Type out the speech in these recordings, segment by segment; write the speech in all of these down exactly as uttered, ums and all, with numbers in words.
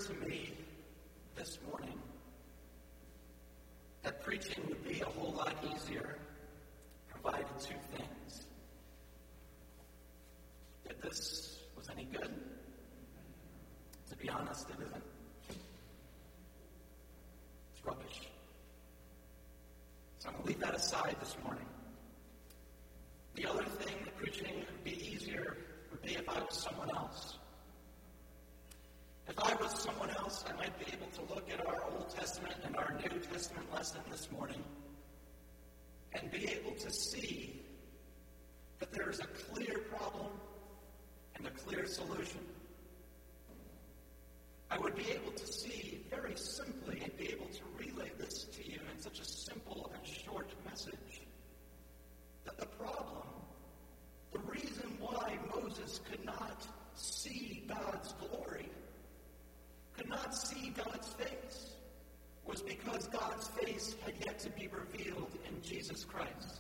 to me this morning that preaching would be a whole lot easier provided two things. If this was any good, to be honest, it isn't. It's rubbish. So I'm going to leave that aside this morning. The other thing that preaching would be easier would be if I was someone else. If I was someone else, I might be able to look at our Old Testament and our New Testament lesson this morning and be able to see that there is a clear problem and a clear solution. I would be able to see very simply and be able to relay this to you in such a simple and short message that the problem, the reason why Moses could not see God's glory, could not see God's face, was because God's face had yet to be revealed in Jesus Christ.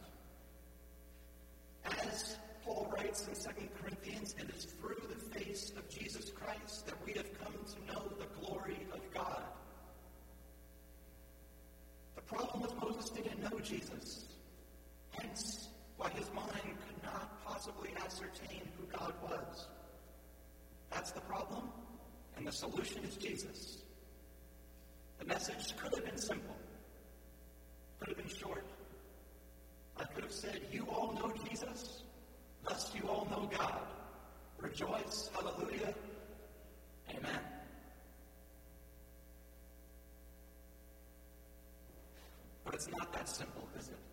As Paul writes in Second Corinthians, it is through the face of Jesus Christ that we have come to know the glory of God. The problem was Moses didn't know Jesus, hence why his mind could not possibly ascertain who God was. That's the problem, and the solution is Jesus. The message could have been simple, could have been short. I could have said, you all know Jesus, thus you all know God. Rejoice, hallelujah, amen. But it's not that simple, is it?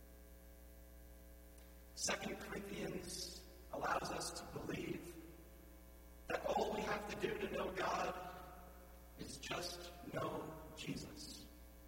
Second Corinthians allows us to believe that all we have to do to know God is just know Jesus.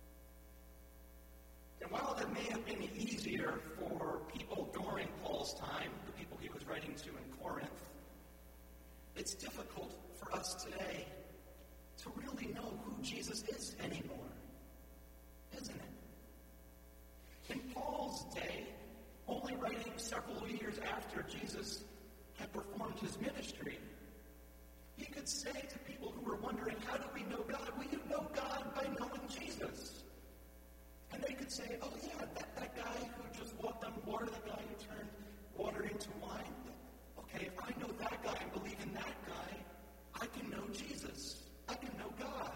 And while that may have been easier for people during Paul's time, the people he was writing to in Corinth, it's difficult for us today to really know who Jesus is anymore, isn't it? In Paul's day, only writing several years after Jesus had performed his ministry, he could say to people who were wondering, how do we know God? Well, you know God by knowing Jesus. And they could say, oh yeah, that, that guy who just walked on water, the guy who turned water into wine. Okay, if I know that guy and believe in that guy, I can know Jesus. I can know God.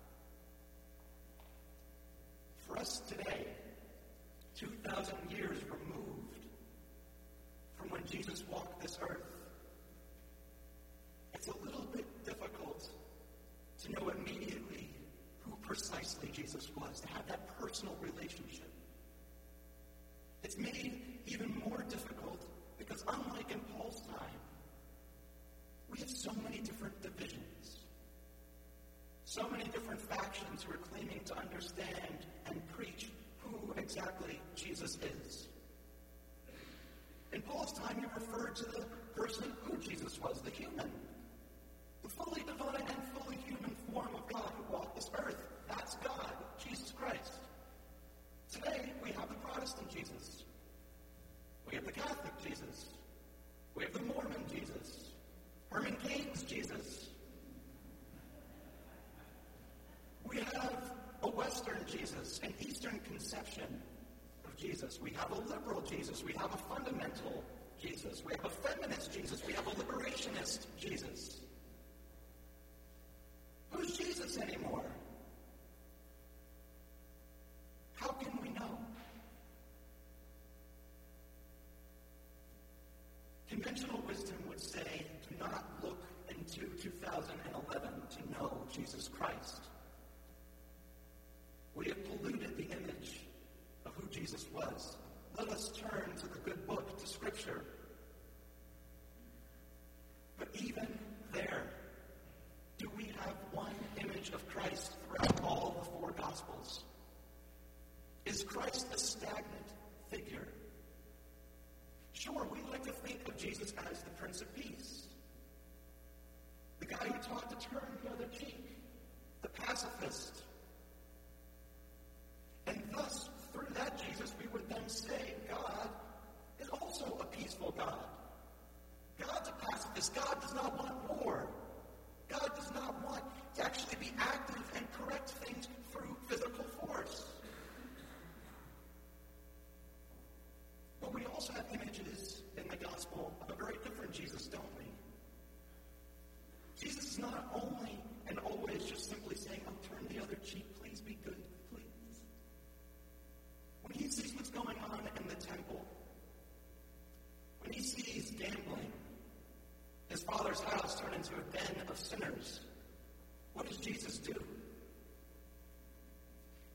For us today, two thousand years removed from when Jesus walked this earth, it's a little bit difficult to know immediately who precisely Jesus was, to have that personal relationship. It's made even more difficult because unlike in Paul's time, we have so many different divisions, so many different factions who are claiming to understand and preach who exactly Jesus is. In Paul's time, he referred to the person who Jesus was, the human, the fully divine and fully human form of God who walked this earth. That's God, Jesus Christ. Today, we have the Protestant Jesus. We have the Catholic Jesus. We have the Mormon Jesus. Herman Cain's Jesus. We have a Western Jesus, an Eastern conception of Jesus. We have a liberal Jesus. We have a fundamental Jesus. We have a feminist Jesus. We have a liberationist Jesus. Who's Jesus anymore? How can we know? Conventional wisdom would say, do not look into two thousand eleven to know Jesus Christ. We have polluted the image of who Jesus was. Let us turn to the good book, to Scripture. But even there,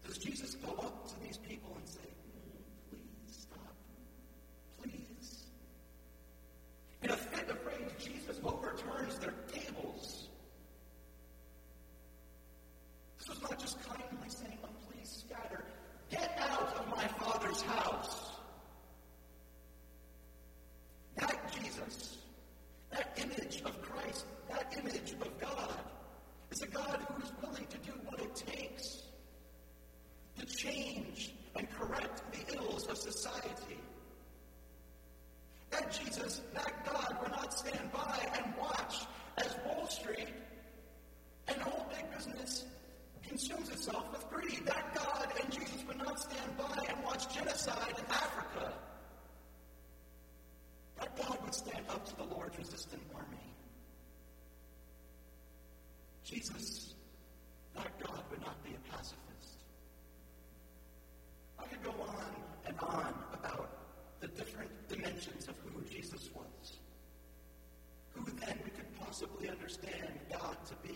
Does Jesus go up to these people and say, please stop, please? In a fit of rage, Jesus overturns their tables. This was not just kindly saying, oh, please scatter. Get out of my Father's house. That Jesus, that image of Christ, that image of God, is a God who is willing to do what it takes to change and correct the ills of society. That Jesus, that God, will not stand by and watch as Wall Street and all big business consumes itself with greed. That God and Jesus would not stand by and watch genocide in Africa. That God would stand up to the Lord's resistant army. Jesus, that God, would not be a pacifist. I could go on and on about the different dimensions of who Jesus was. Who then we could possibly understand God to be.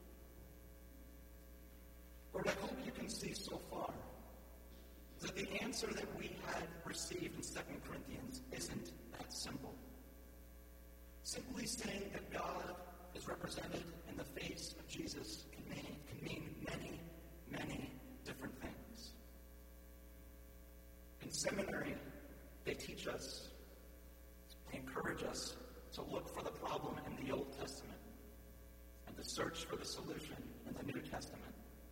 What I hope you can see so far is that the answer that we had received in Second Corinthians isn't that simple. Simply saying that God is represented in the face of Jesus can mean, can mean many, many different things. In seminary, they teach us, they encourage us to look for the problem in the Old Testament and to search for the solution in the New Testament.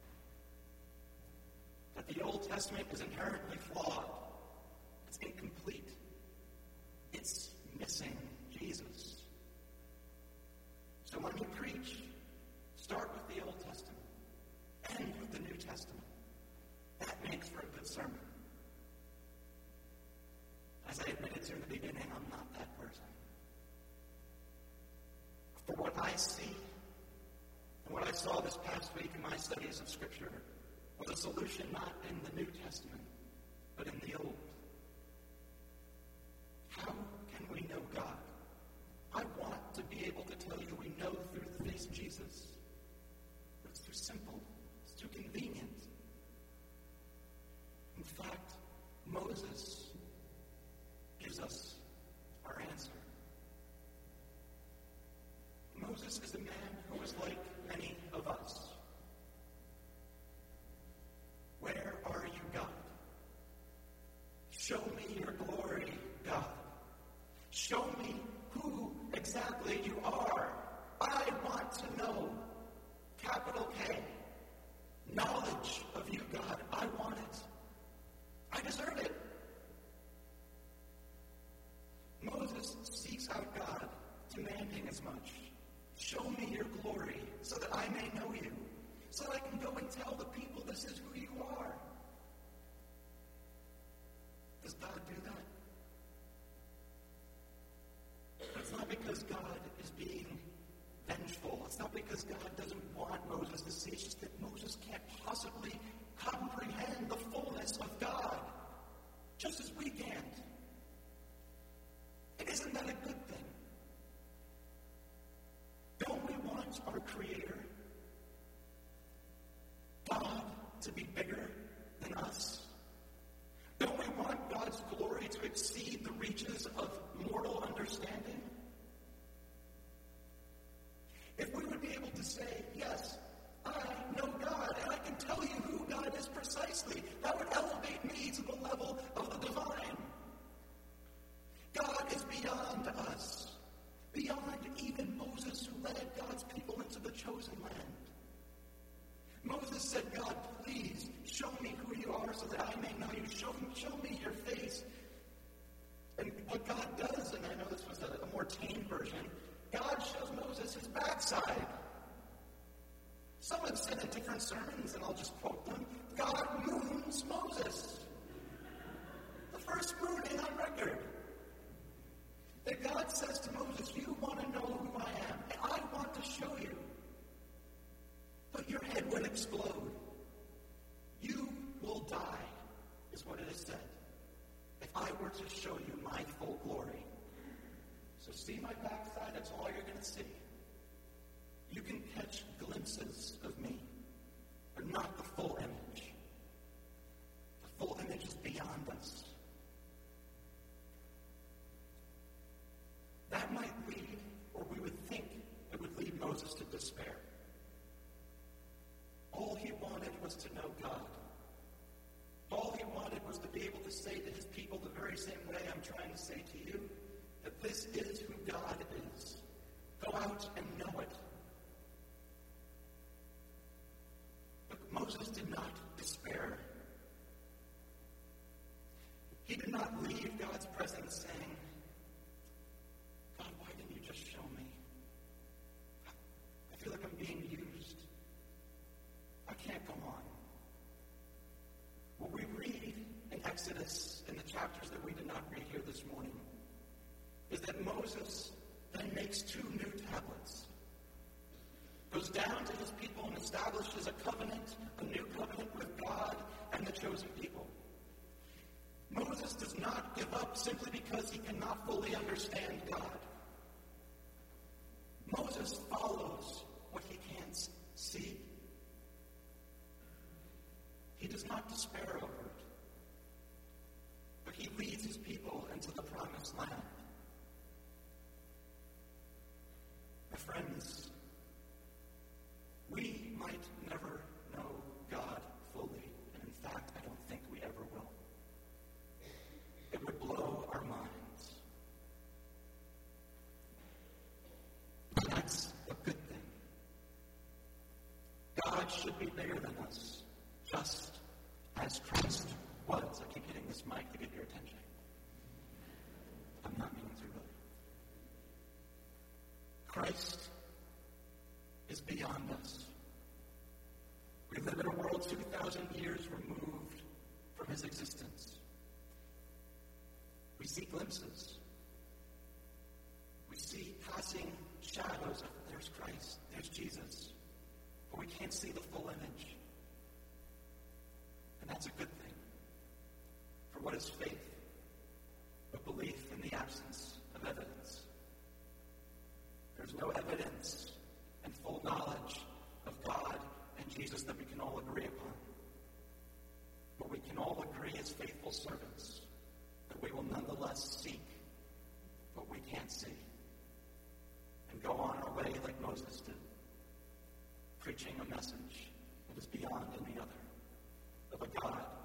That the Old Testament is inherently flawed. It's incomplete. It's missing Jesus. So when you preach, start with the Old Testament, end with the New Testament. That makes for a good sermon. As I admitted to in the beginning, I'm not that person. For what I see, and what I saw this past week in my studies of Scripture, was a solution not in the New Testament, but in the Old. How can we know God? I want to be able to tell you we know through the face of Jesus. But it's too simple. It's too convenient. In fact, Moses gives us our answer. Moses is a man who is like many of us. Where are you, God? Show me your glory, God. Show me who exactly you are. I want to know. Capital K. Knowledge of you, God. I want it. I deserve it. Moses seeks out God, demanding as much. Show me your glory so that I may know you, so that I can go and tell the people this is who you are. Does God do that? But it's not because God is being vengeful. It's not because God doesn't want Moses to see. It's just that Moses can't possibly comprehend the fullness of God, just as we can't. And isn't that a good thing? Don't we want our Creator, God, to be bigger than us? Don't we want God's glory to exceed the reaches of mortal understanding? If we would be able to say, yes, I know God, and I can tell you who God is precisely, that would elevate me to the level of the divine. God is beyond us, beyond even Moses, who led God's people into the chosen land. Moses said, God, please show me who you are so that I may know you. Show, show me your face. And what God does, and I know this was a, a more tame version, God shows Moses his backside. Some have said in different sermons, and I'll just quote them, God moons Moses. The first mooning on record. That God says to Moses, you want to know who I am, and I want to show you. But your head would explode. You will die, is what it is said, if I were to show you my full glory. So see my backside, that's all you're going to see. You can catch glimpses of me, but not the full image. out and know it. But Moses did not despair. He did not leave God's presence saying, God, why didn't you just show me? I feel like I'm being used. I can't go on. What we read in Exodus, in the chapters that we did not read here this morning, is that Moses then makes two new tablets, goes down to his people and establishes a covenant, a new covenant with God and the chosen people. Moses does not give up simply because he cannot fully understand God. Moses follows what he can't see. He does not despair over it, but he leads his people into the promised land. My friends, we might never know God fully, and in fact, I don't think we ever will. It would blow our minds. But that's a good thing. God should be bigger than us, just as Christ was. I keep hitting this mic to get your attention. I'm not meaning to really. Christ is beyond us. We live in a world two thousand years removed from his existence. We see glimpses. We see passing shadows of there's Christ, there's Jesus. But we can't see the full image. And that's a good thing. For what is faith but belief in the absence of evidence? There's no evidence and full knowledge of God and Jesus that we can all agree upon. But we can all agree as faithful servants that we will nonetheless seek what we can't see and go on our way like Moses did, preaching a message that is beyond any other, of a God